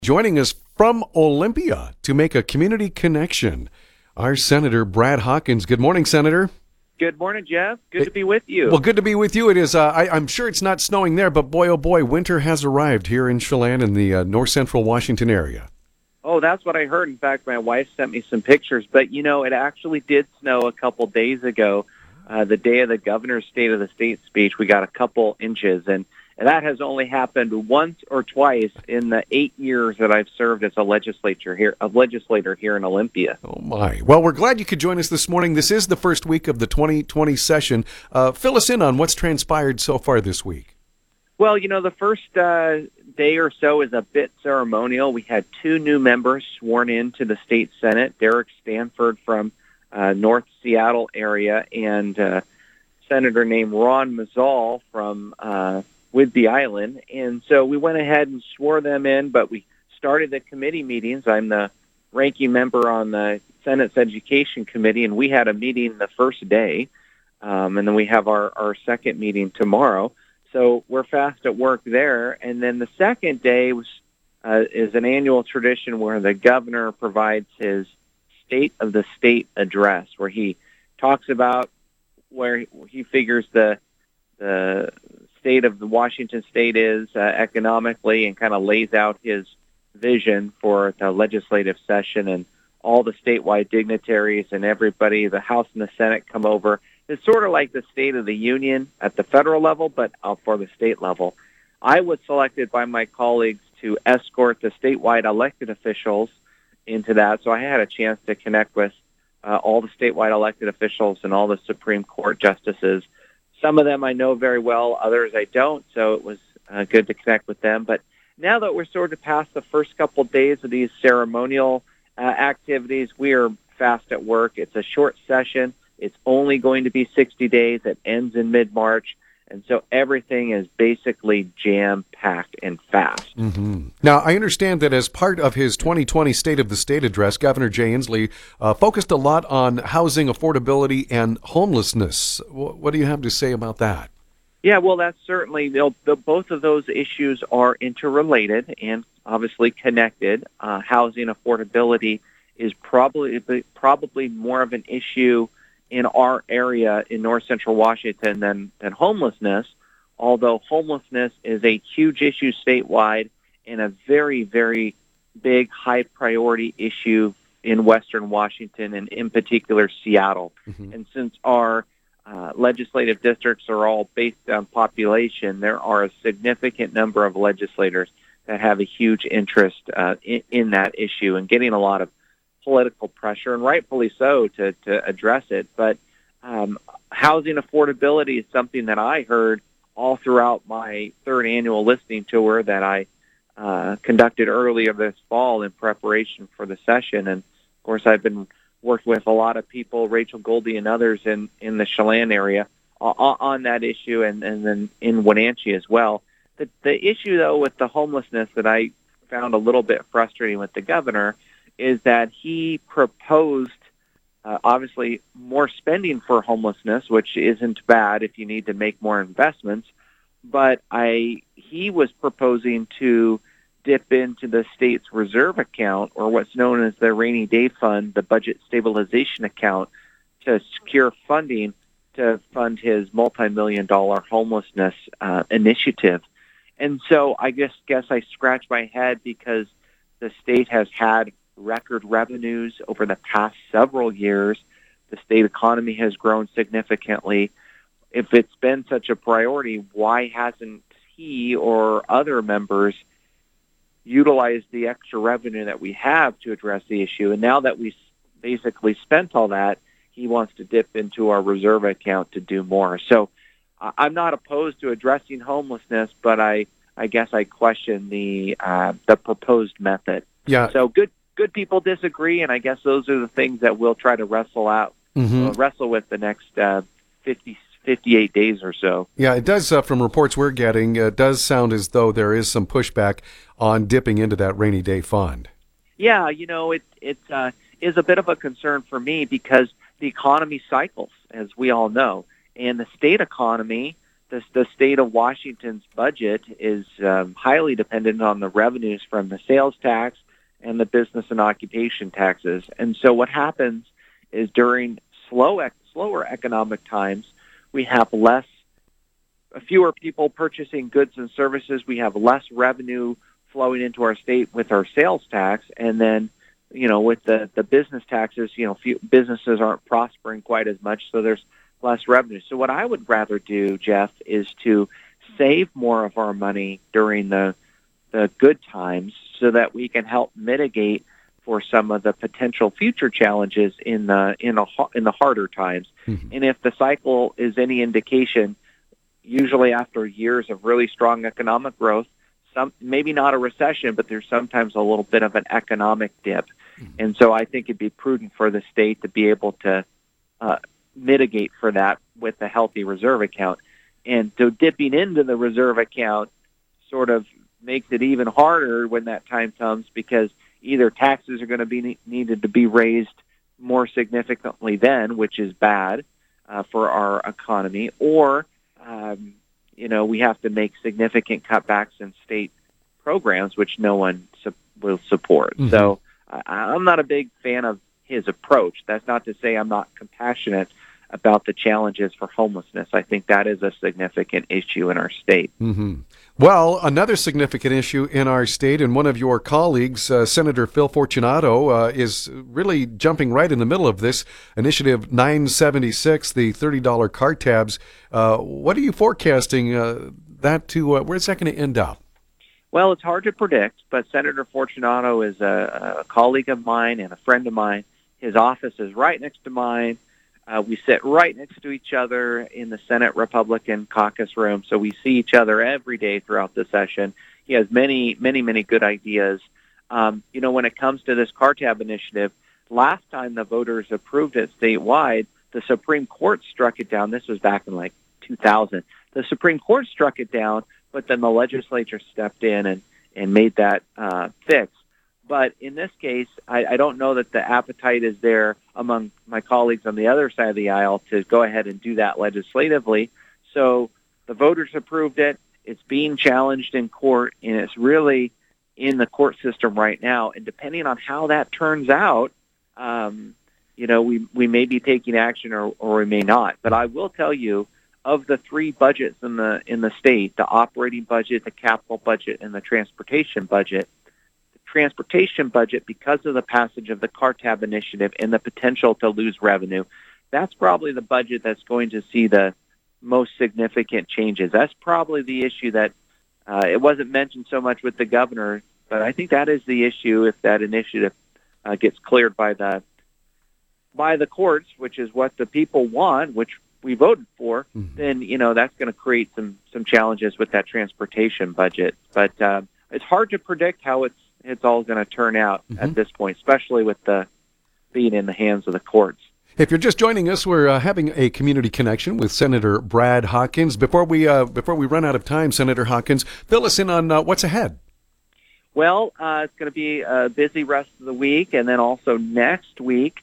Joining us from Olympia to make a community connection, our Senator Brad Hawkins. Good morning, Senator. Good morning, Jeff. Good to be with you. Well, good to be with you. It is. I'm sure it's not snowing there, but boy, oh boy, winter has arrived here in Chelan in the north central Washington area. Oh, that's what I heard. In fact, my wife sent me some pictures. But, you know, it actually did snow a couple days ago. The day of the governor's State of the State speech, we got a couple inches. And that has only happened once or twice in the 8 years that I've served as a legislator here in Olympia. Oh, my. Well, we're glad you could join us this morning. This is the first week of the 2020 session. Fill us in on what's transpired so far this week. Well, you know, the first day or so is a bit ceremonial. We had two new members sworn into the state Senate, Derek Stanford from North Seattle area and Senator named Ron Mazzal from Whidbey Island. And so we went ahead and swore them in, but we started the committee meetings. I'm the ranking member on the Senate's Education Committee, and we had a meeting the first day, and then we have our second meeting tomorrow. So we're fast at work there. And then the second day is an annual tradition where the governor provides his State of the State address, where he talks about where he figures the state of the Washington state is economically, and kind of lays out his vision for the legislative session, and all the statewide dignitaries and everybody, the House and the Senate, come over. It's sort of like the State of the Union at the federal level, but for the state level. I was selected by my colleagues to escort the statewide elected officials into that, so I had a chance to connect with all the statewide elected officials and all the Supreme Court justices. Some of them I know very well, others I don't, so it was good to connect with them. But now that we're sort of past the first couple of days of these ceremonial activities, we are fast at work. It's a short session. It's only going to be 60 days. It ends in mid-March. And so everything is basically jam-packed and fast. Mm-hmm. Now, I understand that as part of his 2020 State of the State address, Governor Jay Inslee focused a lot on housing affordability and homelessness. What do you have to say about that? Yeah, well, that's certainly, both of those issues are interrelated and obviously connected. Housing affordability is probably more of an issue in our area in north central Washington than homelessness, although homelessness is a huge issue statewide and a very, very big, high priority issue in western Washington and in particular Seattle. Mm-hmm. And since our legislative districts are all based on population, there are a significant number of legislators that have a huge interest in that issue and getting a lot of political pressure, and rightfully so, to address it. But housing affordability is something that I heard all throughout my third annual listening tour that I conducted earlier this fall in preparation for the session. And, of course, I've been worked with a lot of people, Rachel Goldie and others in the Chelan area on that issue, and then in Wenatchee as well. The issue, though, with the homelessness that I found a little bit frustrating with the governor is that he proposed, obviously, more spending for homelessness, which isn't bad if you need to make more investments. But he was proposing to dip into the state's reserve account, or what's known as the rainy day fund, the budget stabilization account, to secure funding to fund his multi-million-dollar homelessness initiative. And so I guess I scratch my head because the state has had record revenues over the past several years. The state economy has grown significantly. If it's been such a priority, why hasn't he or other members utilized the extra revenue that we have to address the issue? And now that we basically spent all that, he wants to dip into our reserve account to do more. So I'm not opposed to addressing homelessness, but I guess I question the proposed method. Yeah. So good people disagree, and I guess those are the things that we'll try to wrestle with the next 58 days or so. Yeah, it does, from reports we're getting, it does sound as though there is some pushback on dipping into that rainy day fund. Yeah, it is a bit of a concern for me because the economy cycles, as we all know, and the state economy the state of Washington's budget is highly dependent on the revenues from the sales tax and the business and occupation taxes. And so what happens is during slower economic times, we have fewer people purchasing goods and services. We have less revenue flowing into our state with our sales tax. And then, with the business taxes, few businesses aren't prospering quite as much, so there's less revenue. So what I would rather do, Jeff, is to save more of our money during the good times so that we can help mitigate for some of the potential future challenges in the harder times. Mm-hmm. And if the cycle is any indication, usually after years of really strong economic growth, maybe not a recession, but there's sometimes a little bit of an economic dip. Mm-hmm. And so I think it'd be prudent for the state to be able to mitigate for that with a healthy reserve account. And so dipping into the reserve account sort of makes it even harder when that time comes, because either taxes are going to be needed to be raised more significantly then, which is bad for our economy, or we have to make significant cutbacks in state programs, which no one will support. Mm-hmm. So I'm not a big fan of his approach. That's not to say I'm not compassionate about the challenges for homelessness. I think that is a significant issue in our state. Mm-hmm. Well, another significant issue in our state, and one of your colleagues, Senator Phil Fortunato, is really jumping right in the middle of this, Initiative 976, the $30 car tabs. What are you forecasting that to, where's that going to end up? Well, it's hard to predict, but Senator Fortunato is a colleague of mine and a friend of mine. His office is right next to mine. We sit right next to each other in the Senate Republican caucus room, so we see each other every day throughout the session. He has many, many, many good ideas. When it comes to this car tab initiative, last time the voters approved it statewide, the Supreme Court struck it down. This was back in 2000. The Supreme Court struck it down, but then the legislature stepped in and made that fix. But in this case, I don't know that the appetite is there among my colleagues on the other side of the aisle to go ahead and do that legislatively. So the voters approved it. It's being challenged in court, and it's really in the court system right now. And depending on how that turns out, we may be taking action or we may not. But I will tell you, of the three budgets in the state, the operating budget, the capital budget, and the transportation budget, because of the passage of the car tab initiative and the potential to lose revenue, that's probably the budget that's going to see the most significant changes. That's probably the issue that it wasn't mentioned so much with the governor, but I think that is the issue if that initiative gets cleared by the courts, which is what the people want, which we voted for. Mm-hmm. Then that's going to create some challenges with that transportation budget. But it's hard to predict how it's all going to turn out at this point, especially with the being in the hands of the courts. If you're just joining us, we're having a community connection with Senator Brad Hawkins. Before we run out of time, Senator Hawkins, fill us in on what's ahead. Well, it's going to be a busy rest of the week, and then also next week,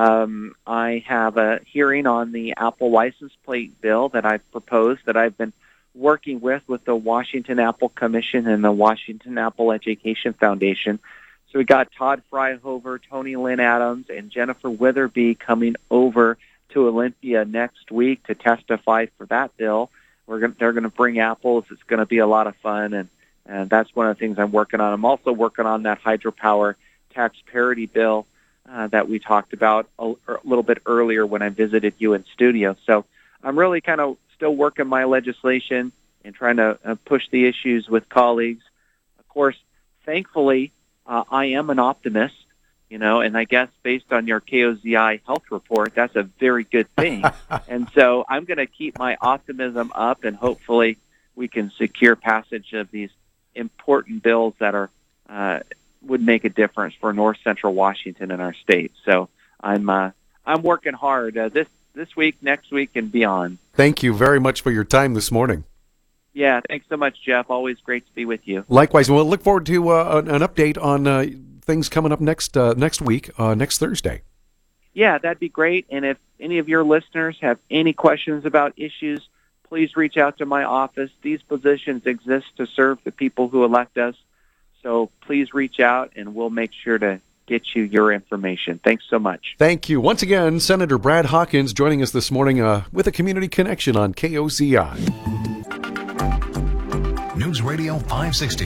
I have a hearing on the Apple license plate bill that I've proposed, that I've been working with the Washington Apple Commission and the Washington Apple Education Foundation. So we got Todd Fryhofer, Tony Lynn Adams, and Jennifer Witherby coming over to Olympia next week to testify for that bill. They're going to bring apples. It's going to be a lot of fun, and that's one of the things I'm working on. I'm also working on that hydropower tax parity bill that we talked about a little bit earlier when I visited you in studio. So I'm really kind of still working my legislation and trying to push the issues with colleagues. Of course, thankfully, I am an optimist, and I guess based on your KOZI health report, that's a very good thing. And so I'm going to keep my optimism up, and hopefully we can secure passage of these important bills that would make a difference for North Central Washington and our state. So I'm working hard this week, next week, and beyond. Thank you very much for your time this morning. Yeah, thanks so much, Jeff. Always great to be with you. Likewise. We'll look forward to an update on things coming up next week, next Thursday. Yeah, that'd be great. And if any of your listeners have any questions about issues please reach out to my office. These positions exist to serve the people who elect us. So please reach out, and we'll make sure to get you your information. Thanks so much. Thank you. Once again, Senator Brad Hawkins joining us this morning with a Community Connection on KOZI. News Radio 560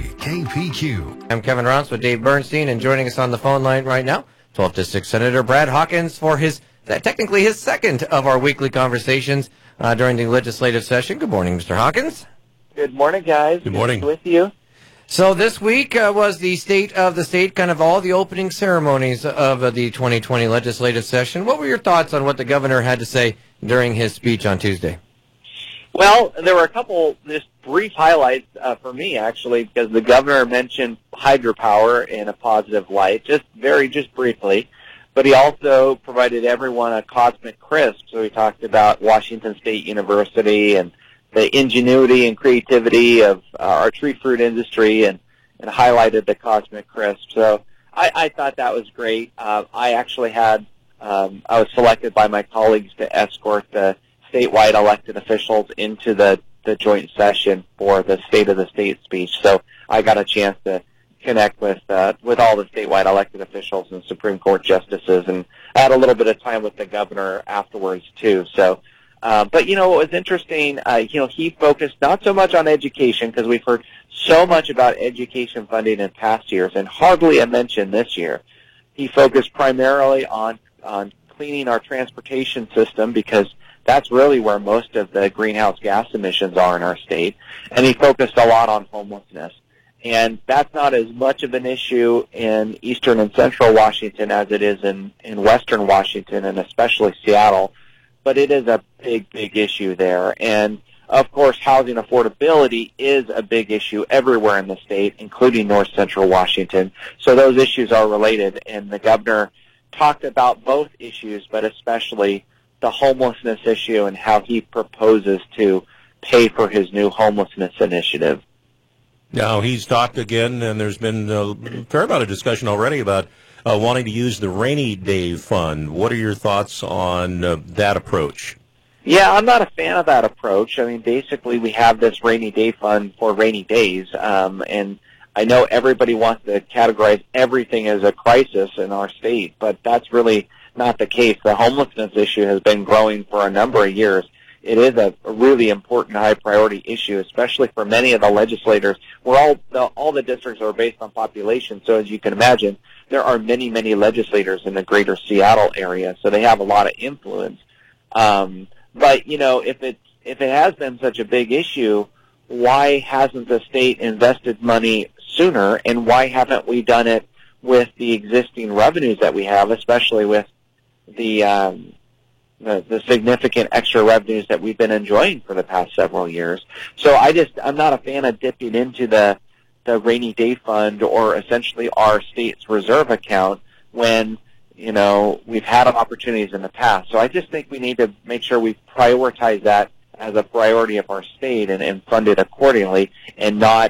KPQ. I'm Kevin Rounce with Dave Bernstein, and joining us on the phone line right now, 12th District Senator Brad Hawkins for technically his second of our weekly conversations during the legislative session. Good morning, Mr. Hawkins. Good morning, guys. Good morning. Good with you. So this week was the State of the State, kind of all the opening ceremonies of the 2020 legislative session. What were your thoughts on what the governor had to say during his speech on Tuesday? Well, there were a couple just brief highlights for me, actually, because the governor mentioned hydropower in a positive light, just briefly. But he also provided everyone a cosmic crisp. So he talked about Washington State University and the ingenuity and creativity of our tree fruit industry, and highlighted the cosmic crisp. So I thought that was great. I actually I was selected by my colleagues to escort the statewide elected officials into the joint session for the State of the State speech. So I got a chance to connect with all the statewide elected officials and Supreme Court justices, and I had a little bit of time with the governor afterwards too. So, but what was interesting, he focused not so much on education, because we've heard so much about education funding in past years, and hardly a mention this year. He focused primarily on cleaning our transportation system, because that's really where most of the greenhouse gas emissions are in our state, and he focused a lot on homelessness. And that's not as much of an issue in eastern and central Washington as it is in western Washington, and especially Seattle. But it is a big, big issue there. And, of course, housing affordability is a big issue everywhere in the state, including north central Washington. So those issues are related. And the governor talked about both issues, but especially the homelessness issue and how he proposes to pay for his new homelessness initiative. Now, he's talked again, and there's been a fair amount of discussion already about wanting to use the Rainy Day Fund. What are your thoughts on that approach? Yeah, I'm not a fan of that approach. I mean, basically, we have this Rainy Day Fund for rainy days, and I know everybody wants to categorize everything as a crisis in our state, but that's really not the case. The homelessness issue has been growing for a number of years. It is a really important high-priority issue, especially for many of the legislators. All the districts are based on population, so as you can imagine, there are many, many legislators in the greater Seattle area, so they have a lot of influence. But, if it has been such a big issue, why hasn't the state invested money sooner, and why haven't we done it with the existing revenues that we have, especially with the significant extra revenues that we've been enjoying for the past several years? So I'm not a fan of dipping into the rainy day fund, or essentially our state's reserve account, when we've had opportunities in the past. So I just think we need to make sure we prioritize that as a priority of our state, and fund it accordingly, and not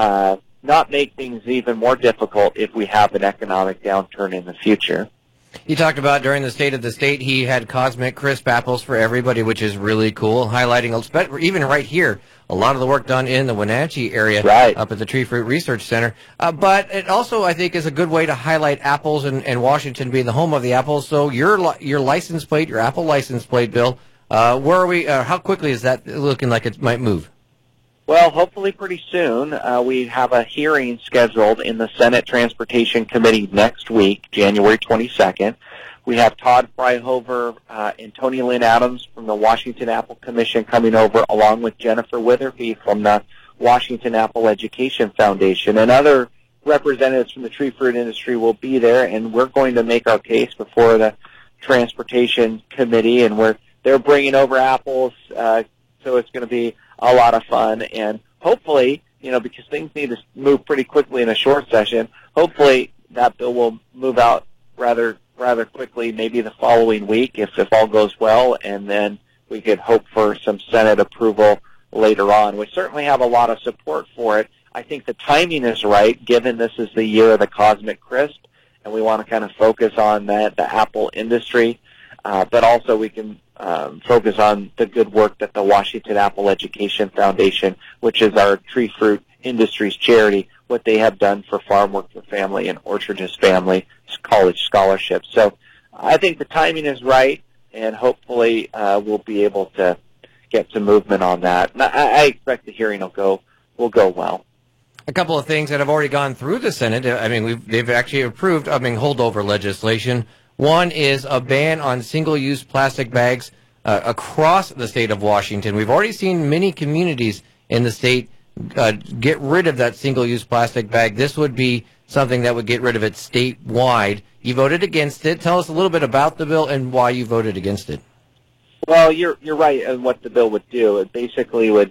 make things even more difficult if we have an economic downturn in the future. He talked about during the State of the State, he had cosmic crisp apples for everybody, which is really cool, highlighting, even right here, a lot of the work done in the Wenatchee area, right, up at the Tree Fruit Research Center. But it also, I think, is a good way to highlight apples, and Washington being the home of the apples. So your license plate, your Apple license plate, Bill, where are we? How quickly is that looking like it might move? Well, hopefully pretty soon. We have a hearing scheduled in the Senate Transportation Committee next week, January 22nd. We have Todd Fryhofer and Tony Lynn Adams from the Washington Apple Commission coming over, along with Jennifer Witherby from the Washington Apple Education Foundation. And other representatives from the tree fruit industry will be there, and we're going to make our case before the Transportation Committee, and they're bringing over apples, so it's going to be a lot of fun. And hopefully, because things need to move pretty quickly in a short session, hopefully that bill will move out rather quickly, maybe the following week if all goes well, and then we could hope for some Senate approval later on. We certainly have a lot of support for it. I think the timing is right, given this is the year of the Cosmic Crisp, and we want to kind of focus on the Apple industry. But also we can focus on the good work that the Washington Apple Education Foundation, which is our tree fruit industry's charity, what they have done for Farm Work for Family and Orchardist Family college scholarships. So I think the timing is right, and hopefully we'll be able to get some movement on that. And I expect the hearing will go well. A couple of things that have already gone through the Senate. I mean, they've actually approved, holdover legislation. One is a ban on single-use plastic bags across the state of Washington. We've already seen many communities in the state get rid of that single-use plastic bag. This would be something that would get rid of it statewide. You voted against it. Tell us a little bit about the bill and why you voted against it. Well, you're right in what the bill would do. It basically would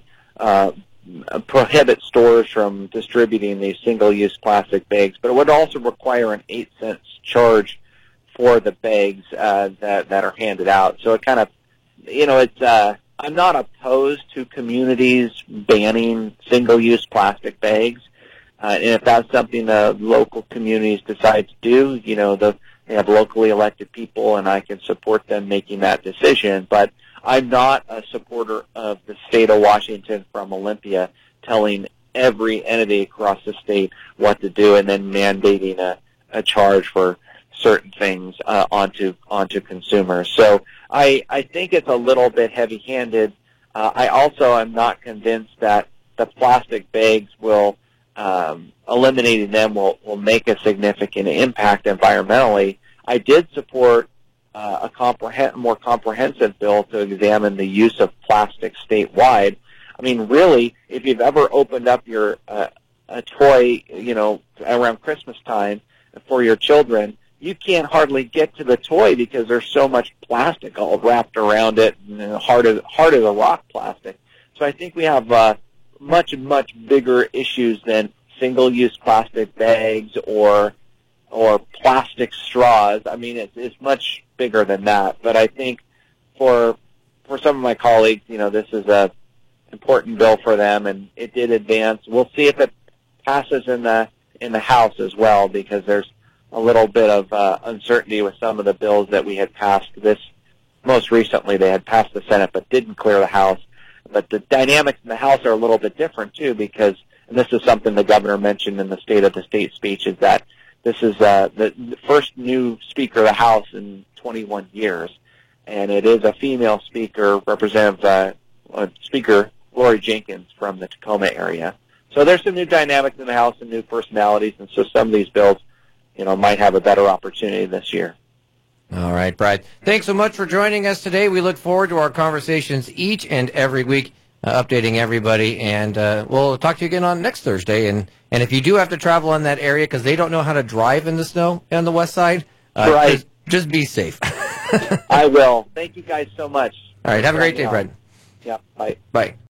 prohibit stores from distributing these single-use plastic bags, but it would also require an 8-cent charge for the bags that are handed out. So it kind of, it's I'm not opposed to communities banning single-use plastic bags, and if that's something the local communities decide to do, they have locally elected people, and I can support them making that decision. But I'm not a supporter of the state of Washington from Olympia telling every entity across the state what to do and then mandating a charge for certain things onto consumers. So I think it's a little bit heavy-handed. I also am not convinced that the plastic bags will eliminating them will make a significant impact environmentally. I did support a more comprehensive bill to examine the use of plastic statewide. I mean, really, if you've ever opened up your a toy, around Christmas time for your children, you can't hardly get to the toy because there's so much plastic all wrapped around it, and hard as a rock plastic. So I think we have much bigger issues than single-use plastic bags or plastic straws. I mean, it's much bigger than that. But I think for some of my colleagues, this is a important bill for them, and it did advance. We'll see if it passes in the House as well, because there's a little bit of uncertainty with some of the bills that we had passed. Most recently, they had passed the Senate but didn't clear the House. But the dynamics in the House are a little bit different too, because, and this is something the governor mentioned in the State of the State speech, is that this is the first new Speaker of the House in 21 years, and it is a female Speaker, Speaker Lori Jenkins from the Tacoma area. So there's some new dynamics in the House and new personalities, and so some of these bills, might have a better opportunity this year. All right, Brad. Thanks so much for joining us today. We look forward to our conversations each and every week, updating everybody, and we'll talk to you again on next Thursday. And if you do have to travel in that area because they don't know how to drive in the snow on the west side, right. just be safe. I will. Thank you guys so much. All right, have a great day, Brad. Yeah, bye. Bye.